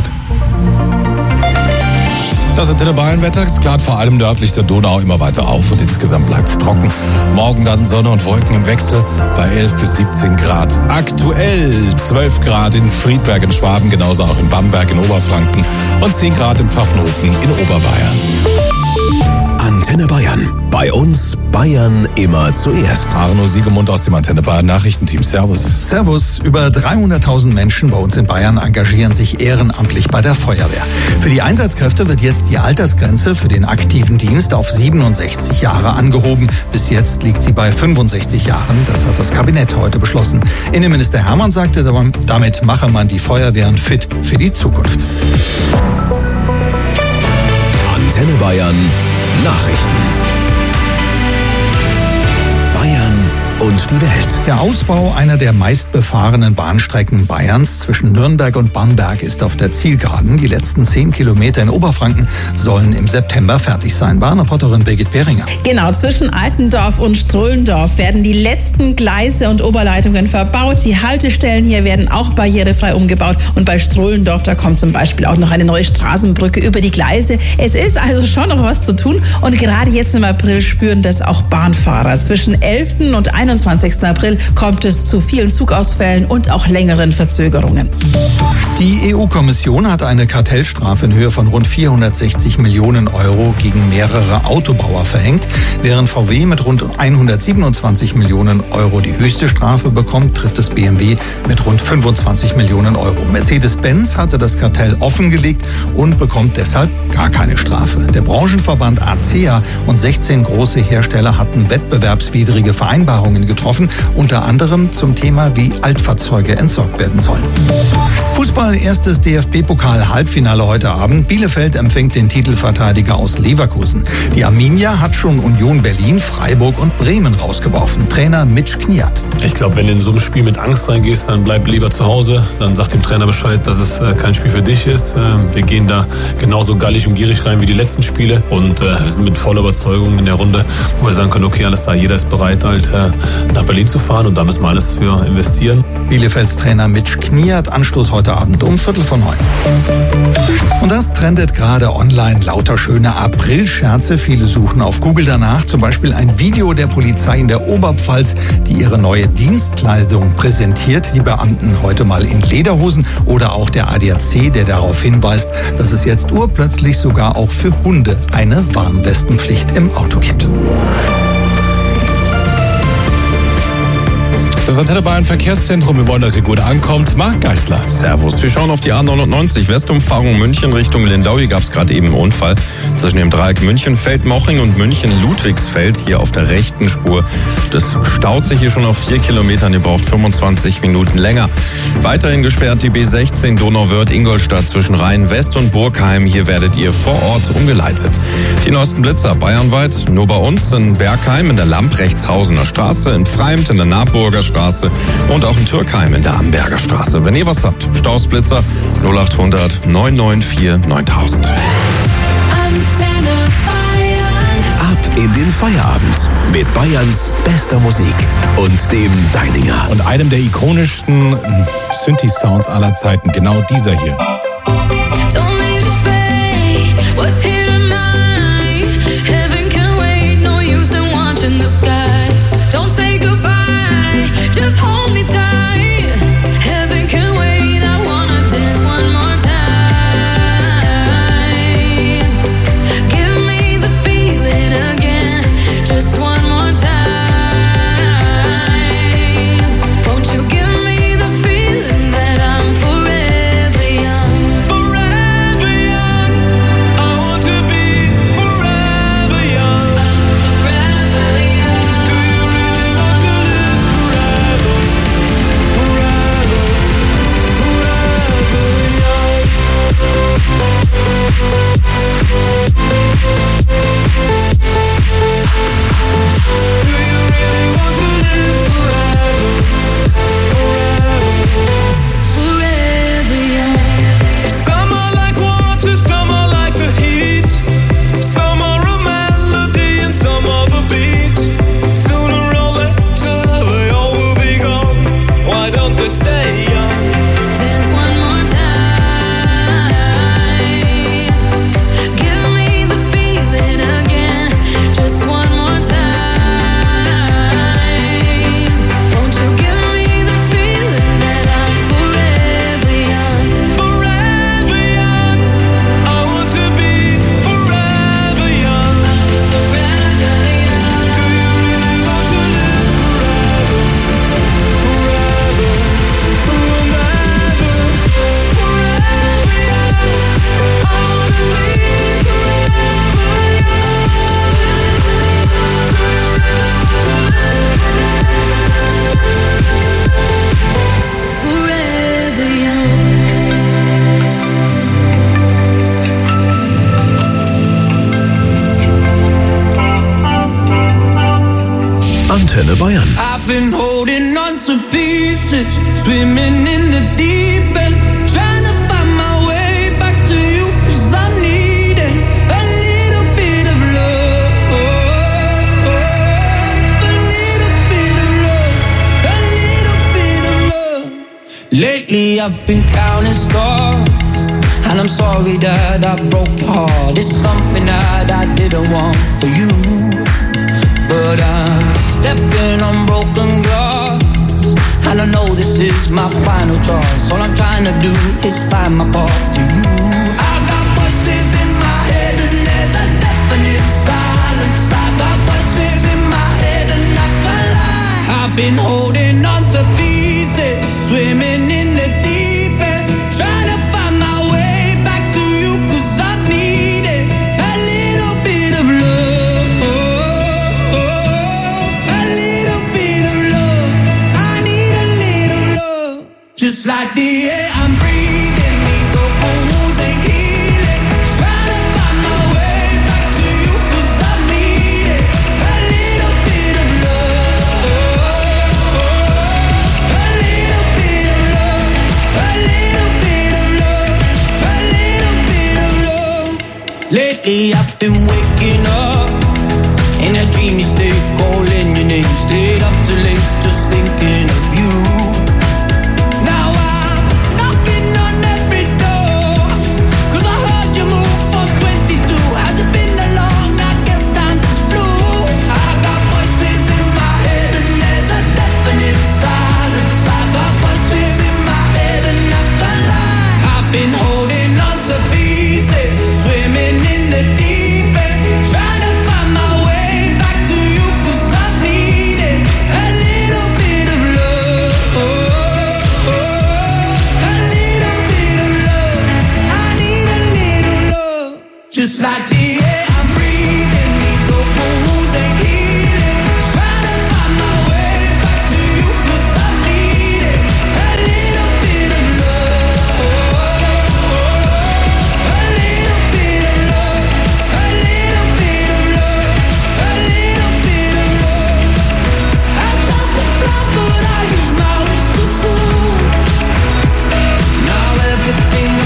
Das Antenne Bayern-Wetter, es klart vor allem nördlich der Donau immer weiter auf und insgesamt bleibt es trocken. Morgen dann Sonne und Wolken im Wechsel bei elf bis siebzehn Grad. Aktuell zwölf Grad in Friedberg in Schwaben, genauso auch in Bamberg in Oberfranken und zehn Grad in Pfaffenhofen in Oberbayern. Antenne Bayern. Bei uns Bayern immer zuerst. Arno Siegemund aus dem Antenne Bayern Nachrichtenteam. Servus. Servus. Über dreihunderttausend Menschen bei uns in Bayern engagieren sich ehrenamtlich bei der Feuerwehr. Für die Einsatzkräfte wird jetzt die Altersgrenze für den aktiven Dienst auf siebenundsechzig Jahre angehoben. Bis jetzt liegt sie bei fünfundsechzig Jahren. Das hat das Kabinett heute beschlossen. Innenminister Hermann sagte, damit mache man die Feuerwehren fit für die Zukunft. Antenne Bayern Nachrichten. Bayern und die Welt. Der Ausbau einer der meistbefahrenen Bahnstrecken Bayerns zwischen Nürnberg und Bamberg ist auf der Zielgeraden. Die letzten zehn Kilometer in Oberfranken sollen im September fertig sein. Bahnreporterin Birgit Behringer. Genau, zwischen Altendorf und Strullendorf werden die letzten Gleise und Oberleitungen verbaut. Die Haltestellen hier werden auch barrierefrei umgebaut. Und bei Strullendorf, da kommt zum Beispiel auch noch eine neue Straßenbrücke über die Gleise. Es ist also schon noch was zu tun. Und gerade jetzt im April spüren das auch Bahnfahrer. Zwischen elften und einundzwanzigsten April kommt es zu vielen Zugausfällen und auch längeren Verzögerungen. Die E U-Kommission hat eine Kartellstrafe in Höhe von rund vierhundertsechzig Millionen Euro gegen mehrere Autobauer verhängt. Während V W mit rund hundertsiebenundzwanzig Millionen Euro die höchste Strafe bekommt, trifft es B M W mit rund fünfundzwanzig Millionen Euro. Mercedes-Benz hatte das Kartell offengelegt und bekommt deshalb gar keine Strafe. Der Branchenverband A C E A und sechzehn große Hersteller hatten wettbewerbswidrige Vereinbarungen getroffen, unter anderem zum Thema, wie Altfahrzeuge entsorgt werden sollen. Fußball, erstes D F B-Pokal-Halbfinale heute Abend. Bielefeld empfängt den Titelverteidiger aus Leverkusen. Die Arminia hat schon Union Berlin, Freiburg und Bremen rausgeworfen. Trainer Mitch Kniat. Ich glaube, wenn du in so ein Spiel mit Angst reingehst, dann bleib lieber zu Hause. Dann sag dem Trainer Bescheid, dass es äh, kein Spiel für dich ist. Äh, wir gehen da genauso gallig und gierig rein wie die letzten Spiele. Und äh, wir sind mit voller Überzeugung in der Runde, wo wir sagen können, okay, alles da, jeder ist bereit, halt, äh, nach Berlin zu fahren und da müssen wir alles für investieren. Bielefelds Trainer Mitch Kniat, Anstoß heute Abend um Viertel vor neun. Und das trendet gerade online, lauter schöne Aprilscherze. Viele suchen auf Google danach, zum Beispiel ein Video der Polizei in der Oberpfalz, die ihre neue Dienstkleidung präsentiert. Die Beamten heute mal in Lederhosen oder auch der A D A C, der darauf hinweist, dass es jetzt urplötzlich sogar auch für Hunde eine Warnwestenpflicht im Auto gibt. Das Antenne Bayern Verkehrszentrum, wir wollen, dass ihr gut ankommt. Marc Geisler. Servus. Wir schauen auf die A neunundneunzig, Westumfahrung München Richtung Lindau. Hier gab es gerade eben einen Unfall zwischen dem Dreieck München-Feldmoching und München-Ludwigsfeld, hier auf der rechten Spur. Das staut sich hier schon auf vier Kilometern. Ihr braucht fünfundzwanzig Minuten länger. Weiterhin gesperrt die B sechzehn Donauwörth-Ingolstadt zwischen Rhein-West und Burgheim. Hier werdet ihr vor Ort umgeleitet. Die neuesten Blitzer bayernweit, nur bei uns in Bergheim, in der Lamprechtshausener Straße, in Freimt, in der Naburger Straße und auch in Türkheim in der Amberger Straße. Wenn ihr was habt, Stausblitzer null acht hundert neun neun vier neuntausend. Antenne Bayern. Ab in den Feierabend mit Bayerns bester Musik und dem Deininger. Und einem der ikonischsten Synthi-Sounds aller Zeiten, genau dieser hier. Don't leave the fate, what's here tonight? Heaven can wait, no use in watching the sky. Don't say goodbye, just hold me tight. Heaven can wait, I wanna dance one more time. Give me the feeling again, just one more time. Won't you give me the feeling that I'm forever young? Forever young. I want to be forever young. Forever young. Do you really want to live forever? Forever, forever young. Do you really want to live forever? Forever young. Some are like water, some are like the heat. Some are a melody and some are the beat. Sooner or later they all will be gone. Why don't they stay young? Dance one more time. Give me the feeling again, just one more time. Won't you give me the feeling that I'm forever young? Forever young. I want to be forever young. Forever young. Do you really want to live forever? Forever, forever, forever young. I wanna be forever young. Antenne Bayern. I've been holding on to pieces, swimming in the deep end, trying to find my way back to you, 'cause I'm needing a little bit of love, a little bit of love, a little bit of love. Lately I've been counting stars, and I'm sorry that I broke your heart. It's something that I didn't want for you, but I'm stepping on broken glass, and I know this is my final choice. All I'm trying to do is find my path to you. I got voices in my head and there's a definite silence. I got voices in my head and I can't lie. I've been holding on to pieces, swimming in the deep end, trying to find my way back to you, 'cause I'm needing a little bit of love, a little bit of love. I need a little love, just like the air I'm breathing, needs so oozing healing. Trying to find my way back to you, 'cause I need it. A little bit of love, a little bit of love, a little bit of love, a little bit of love. Lately I've been waking up in a dreamy state, calling your name, stayed up